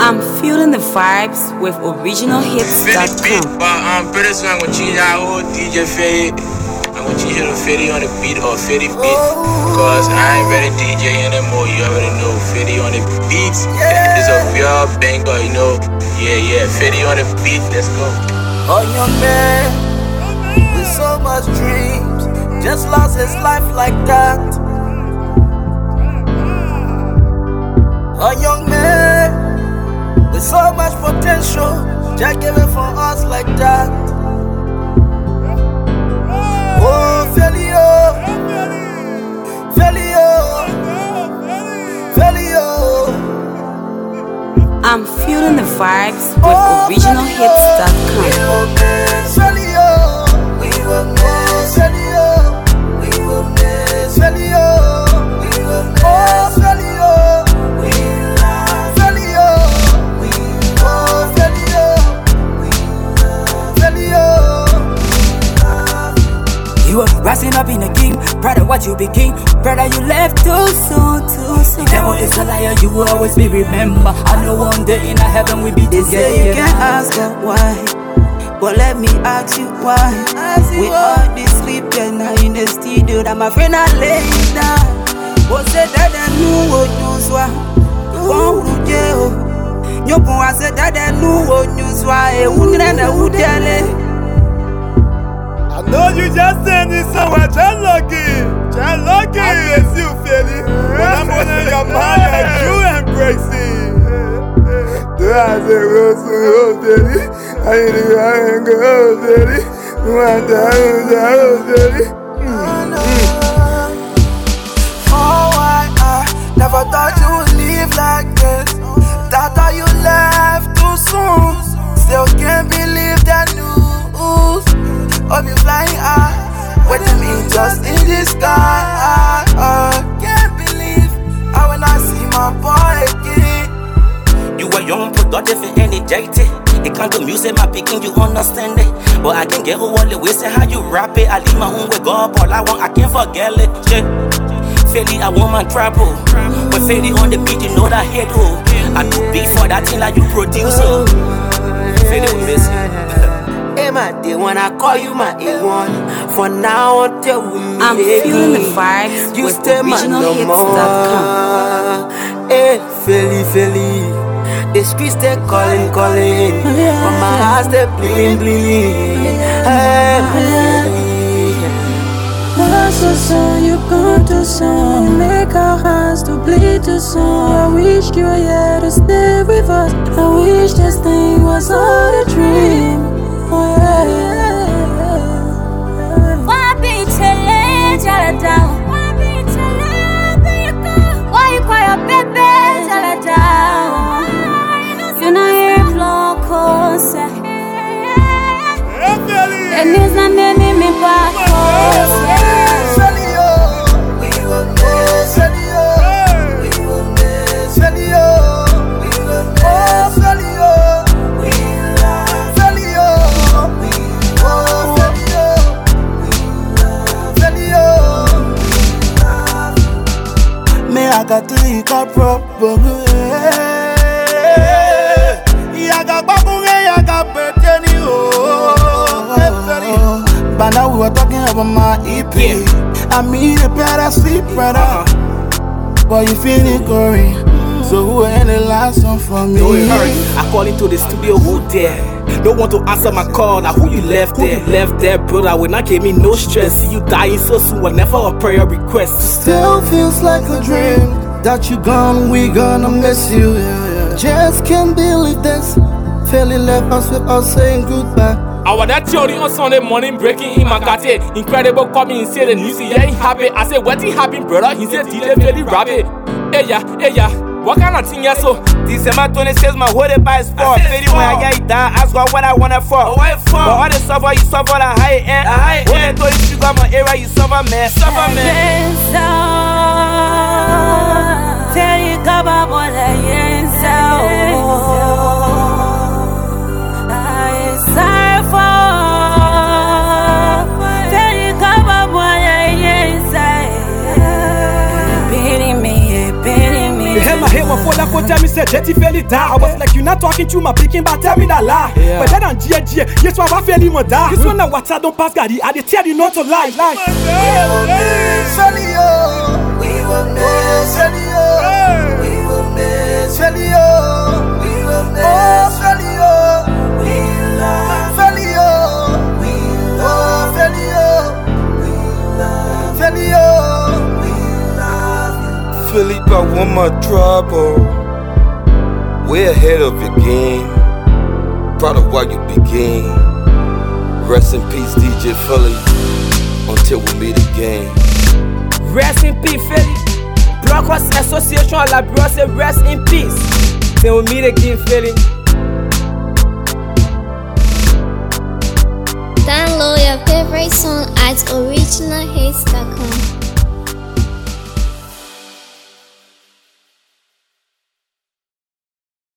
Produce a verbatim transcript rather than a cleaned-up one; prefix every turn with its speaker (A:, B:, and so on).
A: I'm feeling the vibes with original hits dot com.
B: But I'm pretty sure I'm gonna change that whole D J Fetty. I'm gonna change the Fetty on the beat or Fetty beat. Cause I ain't ready D J anymore. You already know Fetty on the beats. Yeah. It's a pure banger, you know. Yeah, yeah, Fetty on the beat. Let's go.
C: A young man with so much dreams just lost his life like that. A young man with so much potential just give it for us like that. Oh, failure, failure, failure.
A: I'm feeling the vibes with original hits dot com.
C: We will miss failure. We will miss failure. We will miss failure. We love failure. We love failure. We love failure.
D: You were rising up in the king, proud of what you became. Brother, you left too soon, too soon. The devil is a liar, you will always be remember. I know one day in a heaven we be this.
C: Yeah, you can ask her why, but let me ask you why. We all be sleeping now in the studio, that my friend I lay down. But say that I knew what you saw. One who jail. You go and say that I knew what you saw. Who didn't who tell it?
E: I know you just send it somewhere, just lucky, just lucky. I bless you, Fetty. When I'm on your mind, like you embrace it. Do I say, go so, Fetty? I ain't even, I ain't go, Fetty. You want to, I want to, Fetty.
C: Oh, I, I never thought you would leave like this. Thought that you left too soon. Still can't believe that news. Of you flying high, waiting me just in the sky. I, I can't believe how when I see my boy again.
D: You were young, productive and energetic. It can't do music, my picking, you understand it. But I can get all the way, say how you rap it. I leave my home with God, all I want, I can't forget it. Yeah. Fetty, I want my trouble. But Fetty on the beat, you know that head oh. I do beat for that thing like you produce. Oh. Fetty, we miss you.
C: Hey, my day when I call you my A one. For now until we meet
A: I'm feeling the vibes
C: you
A: with
C: stay
A: original hits dot com.
C: Hey, Philly, Philly. The streets they calling, calling. But my heart they bleeding, bleeding. Hey,
F: Lost so soon, you gone too soon. Make our hearts to bleed too soon. I wish you were here to stay with us. I wish this thing was all a dream. Oh, yeah, yeah.
G: Why be chillin', jala down? Why be chillin', baby? Why you call your baby, jala down? You know you're blown closer. And it's not me, me, me, back closer.
C: We will miss failure. We will miss failure. We will miss failure. We love failure. We love failure. We love failure. Me, I got to eat a proper. I got babu, I got pretty. But now we were talking about my E P. Yeah. I mean, the better sleep, brother. Uh-huh. But you feeling gory. So who ain't the last one for me?
H: Don't hurry. I call into the studio, who there? Don't want to answer my call. Now who you left there? Who you left there, brother? When I came in, no stress. See you dying so soon, was never a prayer request.
C: Still feels like a dream that you gone, we gonna miss you. Yeah, yeah. Just can't believe this. Fairly left us without saying goodbye.
H: I was that theory on Sunday morning breaking in my cartel. Incredible coming and say the news, yeah, he happy. I said, what he happened, brother? He said, D J Fetty rabbit. Hey, yeah, hey, yeah. What kind of thing, yeah, so?
I: December twenty-sixth, my whole by sport. Fetty when I get it down, ask her what I want it for.
H: Oh, what for?
I: But all the suffer, you suffer the high end.
H: The high end.
I: When you got my area, you suffer, man.
H: Suffer, man.
G: Fetty kaba bola yensa.
H: For that for time, he said,
J: Jetty Philly die. I was like, you not talking to my picking, but tell me that lie.
H: Yeah.
J: But then G G, yes, why I Philly mo die. This one now water don't pass Gary. I dey tell you not to lie, lie.
C: Philly, oh, we will miss Philly, oh, we will miss Philly, oh, we will miss Philly, oh, we love Philly, oh, we love Philly, oh, we love Philly, oh, we love you.
K: Philly got one more trouble. Way ahead of your game. Proud of why you begin. Rest in peace, D J Philly. Until we meet again.
H: Rest in peace, Philly. Broncos Association of La Bro say rest in peace. Till we meet again, Philly.
G: Download your favorite song at original hits dot com.